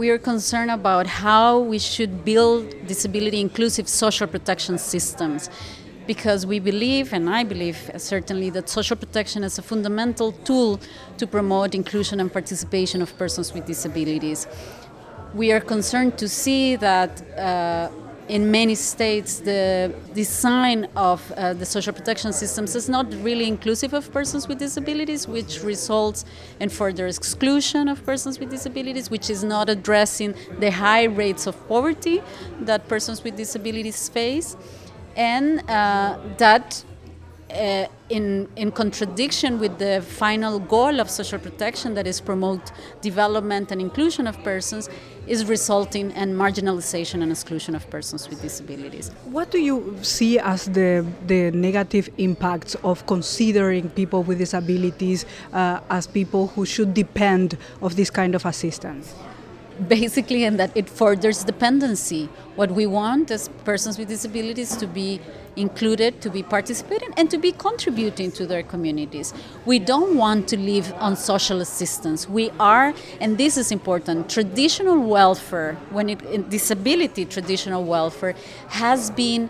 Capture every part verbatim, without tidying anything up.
we are concerned about how we should build disability-inclusive social protection systems, because we believe, and I believe certainly, that social protection is a fundamental tool to promote inclusion and participation of persons with disabilities. We are concerned to see that uh, in many states the design of uh, the social protection systems is not really inclusive of persons with disabilities, which results in further exclusion of persons with disabilities, which is not addressing the high rates of poverty that persons with disabilities face. And uh, that, uh, in, in contradiction with the final goal of social protection, that is promote development and inclusion of persons, is resulting in marginalization and exclusion of persons with disabilities. What do you see as the, the negative impacts of considering people with disabilities uh, as people who should depend of this kind of assistance? Basically, in that it furthers dependency. What we want is persons with disabilities to be included, to be participating, and to be contributing to their communities. We don't want to live on social assistance. We are, and this is important, traditional welfare, when it, in disability traditional welfare, has been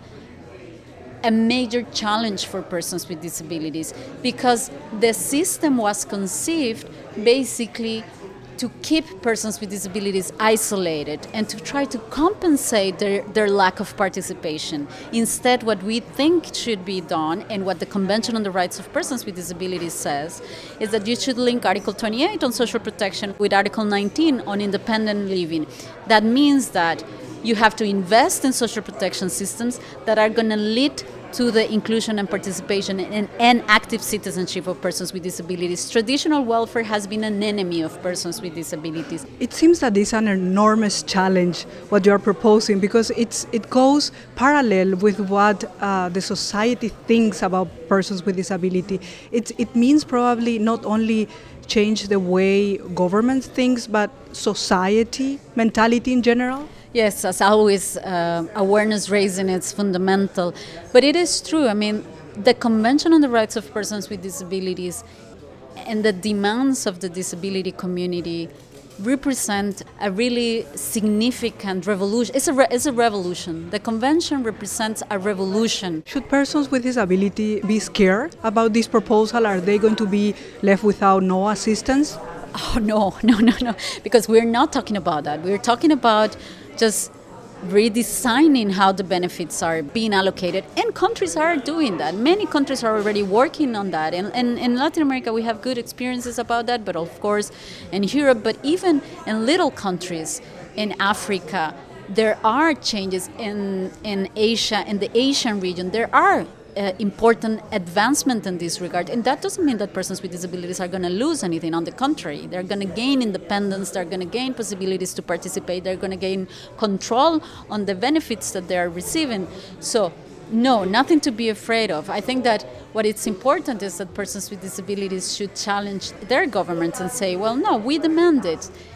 a major challenge for persons with disabilities, because the system was conceived basically to keep persons with disabilities isolated and to try to compensate their, their lack of participation. Instead, what we think should be done, and what the Convention on the Rights of Persons with Disabilities says, is that you should link Article twenty-eight on social protection with Article nineteen on independent living. That means that you have to invest in social protection systems that are going to lead to the inclusion and participation and, and active citizenship of persons with disabilities. Traditional welfare has been an enemy of persons with disabilities. It seems that it's an enormous challenge, what you're proposing, because it's it goes parallel with what uh, the society thinks about persons with disability. It, it means probably not only change the way government thinks, but society, mentality in general. Yes, as always, uh, awareness raising is fundamental. But it is true. I mean, the Convention on the Rights of Persons with Disabilities and the demands of the disability community represent a really significant revolution. It's a, re- it's a revolution. The Convention represents a revolution. Should persons with disability be scared about this proposal? Are they going to be left without no assistance? Oh, no, no, no, no. Because we're not talking about that. We're talking about just redesigning how the benefits are being allocated. And countries are doing that. Many countries are already working on that. And, and in Latin America, we have good experiences about that, but of course in Europe, but even in little countries in Africa, there are changes in, in Asia, in the Asian region. There are Uh, important advancement in this regard, and that doesn't mean that persons with disabilities are going to lose anything. On the contrary, they're going to gain independence, they're going to gain possibilities to participate, they're going to gain control on the benefits that they are receiving. So no, nothing to be afraid of. I think that what it's important is that persons with disabilities should challenge their governments and say, well, no, we demand it.